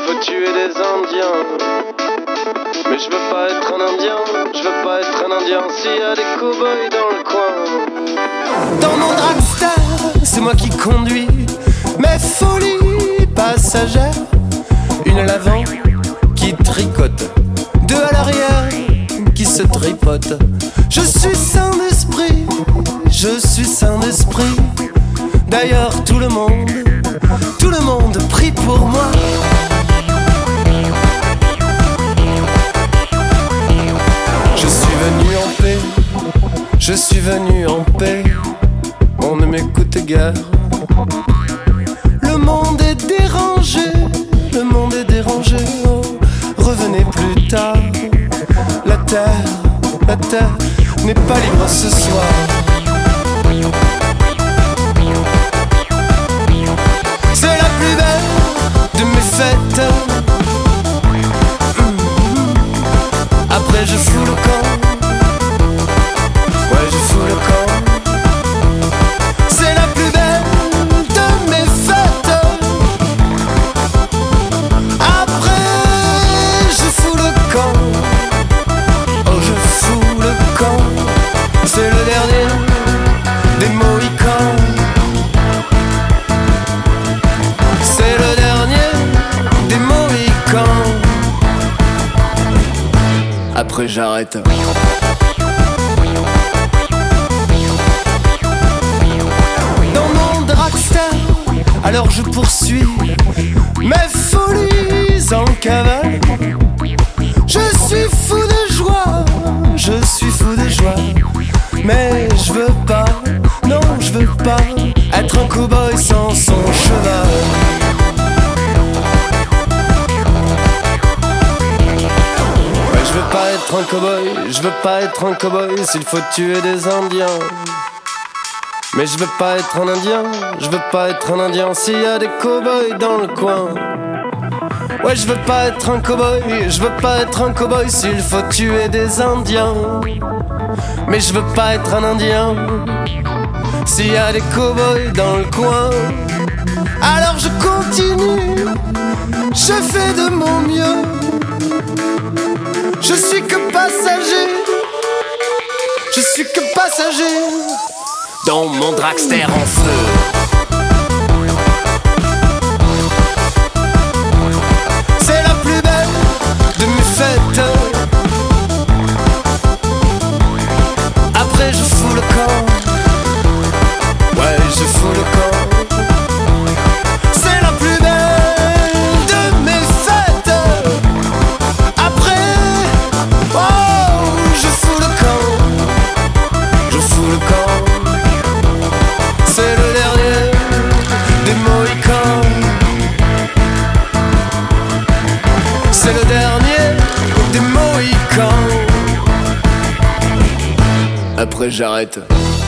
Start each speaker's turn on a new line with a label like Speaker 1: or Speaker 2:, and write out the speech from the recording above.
Speaker 1: faut tuer des Indiens. Mais je veux pas être un Indien, je veux pas être un Indien s'il y a des cow-boys dans le coin. Dans mon dragster, c'est moi qui conduis mes folies passagères. Une à l'avant qui tricote, deux à l'arrière qui se tripote. Je suis sain d'esprit, je suis sain d'esprit. D'ailleurs tout le monde prie pour moi. Je suis venu en paix, je suis venu en paix. On ne m'écoute guère. Le monde est dérangé, le monde est dérangé. Oh, revenez plus tard. La terre n'est pas libre ce soir. C'est la plus belle de mes fêtes. Après je fous le camp. Ouais, je fous le camp. C'est la plus belle de mes fêtes. Après je fous le camp. Oh, je fous le camp. C'est le dernier des Mohicans. C'est le dernier des Mohicans. Après j'arrête. Dans mon dragster, alors je poursuis mes folies en cavale. Je suis fou de joie, je suis fou de joie. Mais je veux pas, non je veux pas être un cow-boy sans son cheval. Ouais, je veux pas être un cow-boy, je veux pas être un cow-boy s'il faut tuer des Indiens. Mais je veux pas être un Indien, je veux pas être un Indien s'il y a des cow-boys dans le coin. Ouais, je veux pas être un cow-boy, je veux pas être un cow-boy s'il faut tuer des Indiens. Mais je veux pas être un Indien s'il y a des cow-boys dans le coin. Alors je continue, je fais de mon mieux. Je suis que passager, je suis que passager dans mon dragster en feu. C'est la plus belle de mes fêtes. Après je fous le camp. Ouais, je fous le camp. C'est la plus belle de mes fêtes. Après, oh, je fous le camp. Je fous le camp. C'est le dernier des Mohicans. C'est le dernier des Mohicans. Après j'arrête.